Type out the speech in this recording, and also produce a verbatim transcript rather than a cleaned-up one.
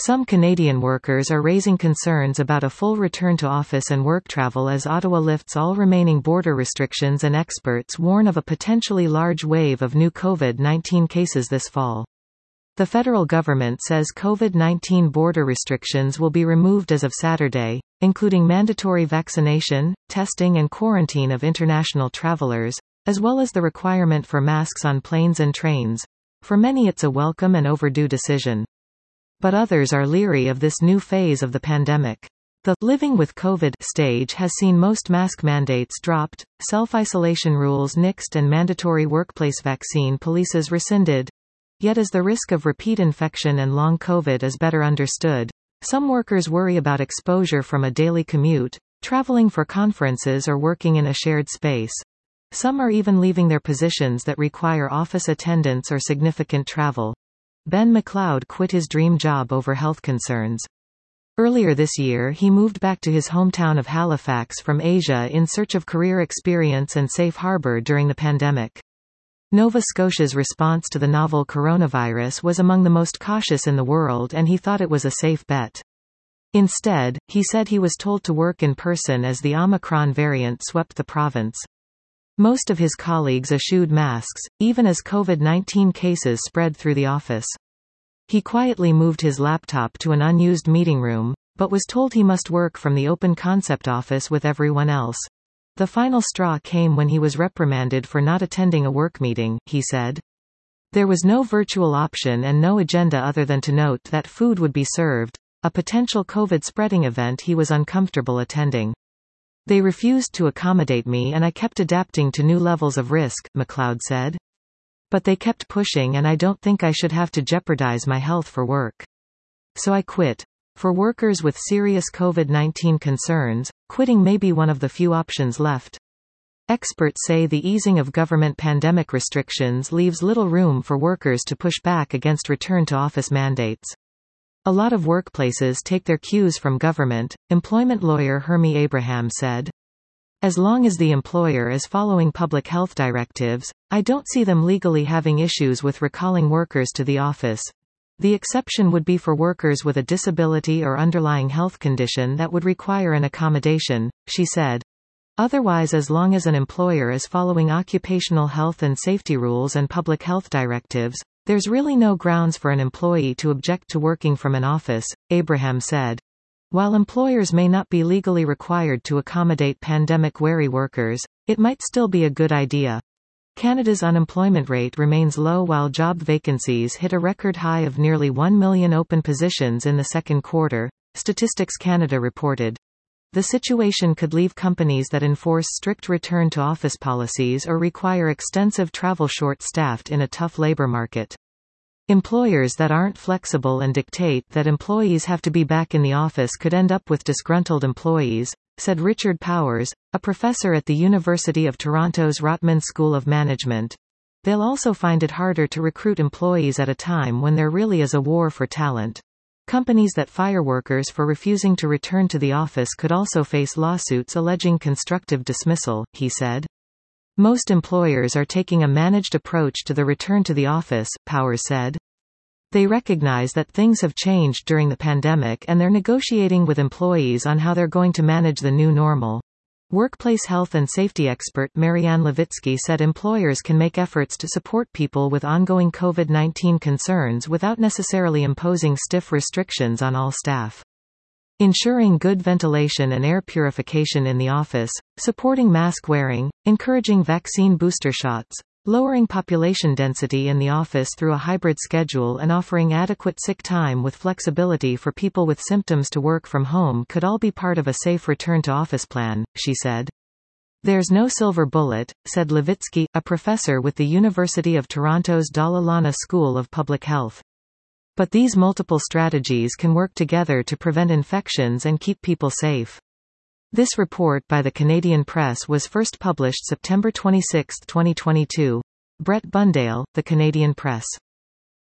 Some Canadian workers are raising concerns about a full return to office and work travel as Ottawa lifts all remaining border restrictions, and experts warn of a potentially large wave of new COVID nineteen cases this fall. The federal government says COVID nineteen border restrictions will be removed as of Saturday, including mandatory vaccination, testing and quarantine of international travelers, as well as the requirement for masks on planes and trains. For many it's a welcome and overdue decision. But others are leery of this new phase of the pandemic. The living with COVID stage has seen most mask mandates dropped, self-isolation rules nixed and mandatory workplace vaccine policies rescinded. Yet as the risk of repeat infection and long COVID is better understood, some workers worry about exposure from a daily commute, traveling for conferences or working in a shared space. Some are even leaving their positions that require office attendance or significant travel. Ben McLeod quit his dream job over health concerns. Earlier this year he moved back to his hometown of Halifax from Asia in search of career experience and safe harbor during the pandemic. Nova Scotia's response to the novel coronavirus was among the most cautious in the world, and he thought it was a safe bet. Instead, he said he was told to work in person as the Omicron variant swept the province. Most of his colleagues eschewed masks, even as COVID nineteen cases spread through the office. He quietly moved his laptop to an unused meeting room, but was told he must work from the open concept office with everyone else. The final straw came when he was reprimanded for not attending a work meeting, he said. There was no virtual option and no agenda other than to note that food would be served, a potential COVID spreading event he was uncomfortable attending. They refused to accommodate me and I kept adapting to new levels of risk, McLeod said. But they kept pushing and I don't think I should have to jeopardize my health for work. So I quit. For workers with serious COVID nineteen concerns, quitting may be one of the few options left. Experts say the easing of government pandemic restrictions leaves little room for workers to push back against return to office mandates. A lot of workplaces take their cues from government, employment lawyer Hermie Abraham said. As long as the employer is following public health directives, I don't see them legally having issues with recalling workers to the office. The exception would be for workers with a disability or underlying health condition that would require an accommodation, she said. Otherwise, as long as an employer is following occupational health and safety rules and public health directives, there's really no grounds for an employee to object to working from an office, Abraham said. While employers may not be legally required to accommodate pandemic-wary workers, it might still be a good idea. Canada's unemployment rate remains low while job vacancies hit a record high of nearly one million open positions in the second quarter, Statistics Canada reported. The situation could leave companies that enforce strict return-to-office policies or require extensive travel short-staffed in a tough labor market. Employers that aren't flexible and dictate that employees have to be back in the office could end up with disgruntled employees, said Richard Powers, a professor at the University of Toronto's Rotman School of Management. They'll also find it harder to recruit employees at a time when there really is a war for talent. Companies that fire workers for refusing to return to the office could also face lawsuits alleging constructive dismissal, he said. Most employers are taking a managed approach to the return to the office, Powers said. They recognize that things have changed during the pandemic and they're negotiating with employees on how they're going to manage the new normal. Workplace health and safety expert Marianne Levitsky said employers can make efforts to support people with ongoing COVID nineteen concerns without necessarily imposing stiff restrictions on all staff. Ensuring good ventilation and air purification in the office, supporting mask wearing, encouraging vaccine booster shots, lowering population density in the office through a hybrid schedule and offering adequate sick time with flexibility for people with symptoms to work from home could all be part of a safe return-to-office plan, she said. There's no silver bullet, said Levitsky, a professor with the University of Toronto's Dalla Lana School of Public Health. But these multiple strategies can work together to prevent infections and keep people safe. This report by the Canadian Press was first published September twenty-sixth, twenty twenty-two. Brett Bundale, The Canadian Press.